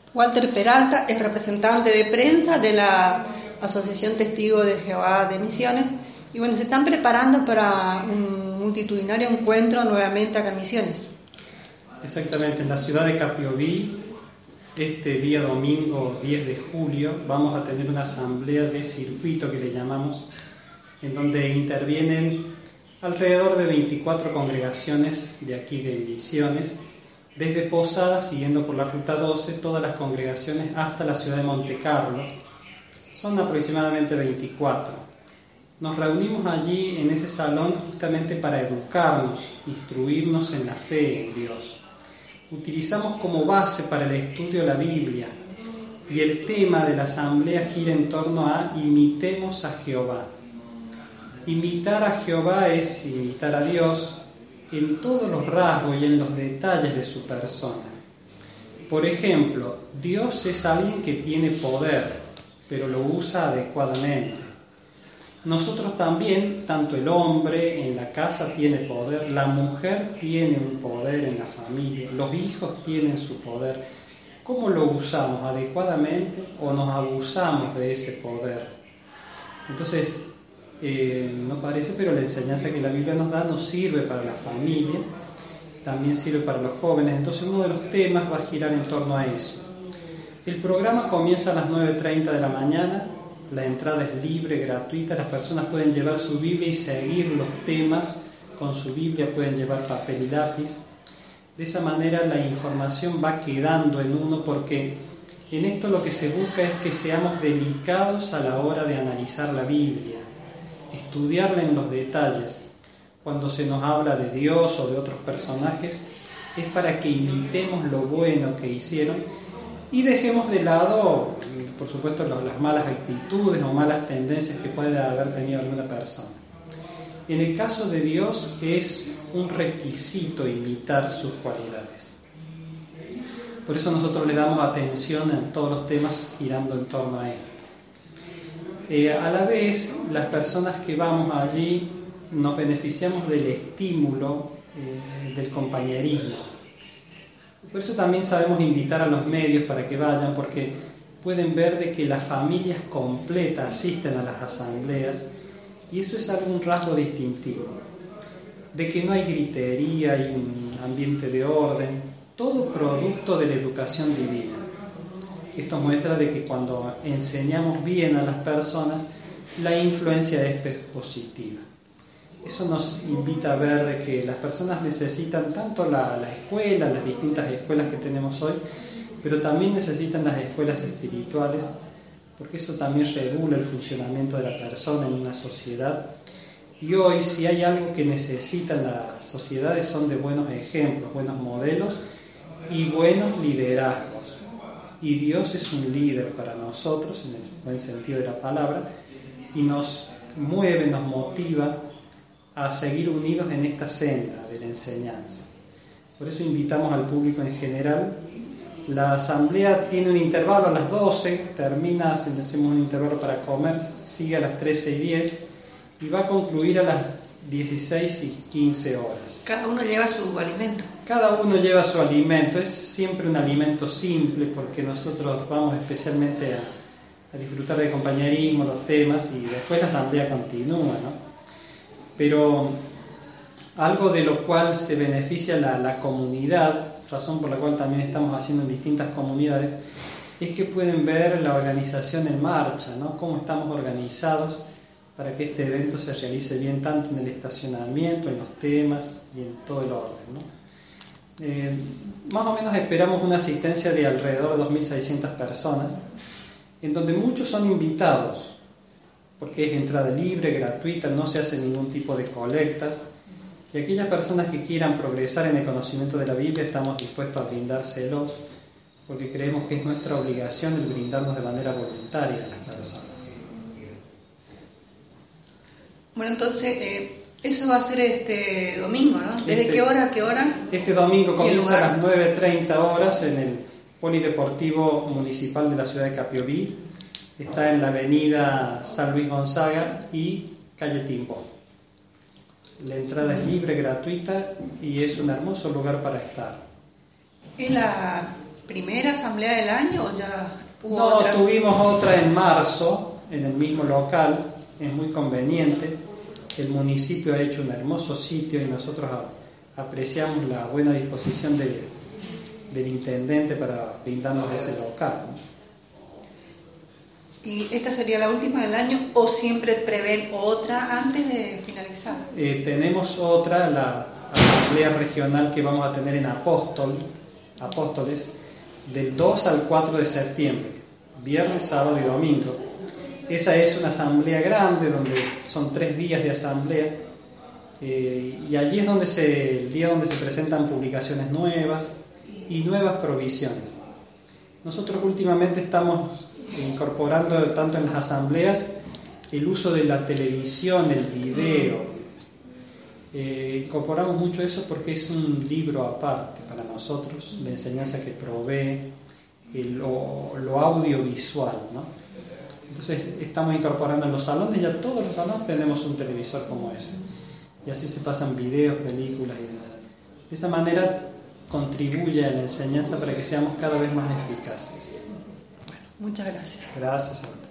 Walter Peralta es representante de prensa de la Asociación Testigos de Jehová de Misiones. Y bueno, se están preparando para un multitudinario encuentro nuevamente acá en Misiones. Exactamente, en la ciudad de Capiobí, este día domingo 10 de julio, vamos a tener una asamblea de circuito que le llamamos, en donde intervienen alrededor de 24 congregaciones de aquí de Misiones, desde Posadas, siguiendo por la ruta 12, todas las congregaciones hasta la ciudad de Monte Carlo. Son aproximadamente 24. Nos reunimos allí en ese salón justamente para educarnos, instruirnos en la fe en Dios. Utilizamos como base para el estudio la Biblia y el tema de la asamblea gira en torno a imitemos a Jehová. Imitar a Jehová es imitar a Dios en todos los rasgos y en los detalles de su persona. Por ejemplo, Dios es alguien que tiene poder, pero lo usa adecuadamente. Nosotros también, tanto el hombre en la casa tiene poder, la mujer tiene un poder en la familia, los hijos tienen su poder. ¿Cómo lo usamos? ¿Adecuadamente o nos abusamos de ese poder? Entonces, no parece, pero la enseñanza que la Biblia nos da nos sirve para la familia, también sirve para los jóvenes. Entonces uno de los temas va a girar en torno a eso. El programa comienza a las 9:30 de la mañana. La entrada es libre, gratuita, las personas pueden llevar su Biblia y seguir los temas con su Biblia, pueden llevar papel y lápiz. De esa manera la información va quedando en uno, porque en esto lo que se busca es que seamos delicados a la hora de analizar la Biblia, estudiarla en los detalles. Cuando se nos habla de Dios o de otros personajes, es para que imitemos lo bueno que hicieron y dejemos de lado, por supuesto, las malas actitudes o malas tendencias que puede haber tenido alguna persona. En el caso de Dios es un requisito imitar sus cualidades. Por eso nosotros le damos atención a todos los temas girando en torno a esto. A la vez, las personas que vamos allí nos beneficiamos del estímulo del compañerismo. Por eso también sabemos invitar a los medios para que vayan, porque pueden ver de que las familias completas asisten a las asambleas, y eso es algún rasgo distintivo, de que no hay gritería, hay un ambiente de orden, todo producto de la educación divina. Esto muestra de que cuando enseñamos bien a las personas, la influencia es positiva. Eso nos invita a ver de que las personas necesitan tanto la escuela, las distintas escuelas que tenemos hoy, pero también necesitan las escuelas espirituales, porque eso también regula el funcionamiento de la persona en una sociedad. Y hoy, si hay algo que necesitan las sociedades, son de buenos ejemplos, buenos modelos y buenos liderazgos. Y Dios es un líder para nosotros, en el buen sentido de la palabra, y nos mueve, nos motiva a seguir unidos en esta senda de la enseñanza. Por eso invitamos al público en general. La asamblea tiene un intervalo a las 12, termina, hacemos un intervalo para comer, sigue a las 13:10 y va a concluir a las 16:15 horas. Cada uno lleva su alimento. Cada uno lleva su alimento, es siempre un alimento simple, porque nosotros vamos especialmente a disfrutar de compañerismo, los temas, y después la asamblea continúa, ¿no? Pero algo de lo cual se beneficia la comunidad, razón por la cual también estamos haciendo en distintas comunidades, es que pueden ver la organización en marcha, ¿no? Cómo estamos organizados para que este evento se realice bien, tanto en el estacionamiento, en los temas y en todo el orden, ¿no? Más o menos esperamos una asistencia de alrededor de 2.600 personas, en donde muchos son invitados, porque es entrada libre, gratuita, no se hace ningún tipo de colectas, y aquellas personas que quieran progresar en el conocimiento de la Biblia estamos dispuestos a brindárselos, porque creemos que es nuestra obligación el brindarnos de manera voluntaria a las personas. Bueno, entonces eso va a ser este domingo, ¿no? ¿Desde qué hora a qué hora? Este domingo comienza a las 9:30 horas en el Polideportivo Municipal de la ciudad de Capiobí. Está en la avenida San Luis Gonzaga y calle Timbó. La entrada es libre, gratuita, y es un hermoso lugar para estar. Es la primera asamblea del año o ya hubo No, otras? tuvimos otra en marzo, en el mismo local, es muy conveniente. El municipio ha hecho un hermoso sitio y nosotros apreciamos la buena disposición del intendente para brindarnos ese local, ¿no? ¿Y esta sería la última del año o siempre prevén otra antes de finalizar? Tenemos otra, la asamblea regional que vamos a tener en Apóstoles, del 2 al 4 de septiembre, viernes, sábado y domingo. Esa es una asamblea grande donde son 3 días de asamblea y allí es el día donde se presentan publicaciones nuevas y nuevas provisiones. Nosotros últimamente estamos incorporando tanto en las asambleas el uso de la televisión, el video. Incorporamos mucho eso porque es un libro aparte para nosotros, la enseñanza que provee lo audiovisual, ¿no? Entonces estamos incorporando en los salones, ya todos los salones tenemos un televisor como ese, y así se pasan videos, películas y demás. De esa manera contribuye a la enseñanza para que seamos cada vez más eficaces. Muchas gracias. Gracias a usted.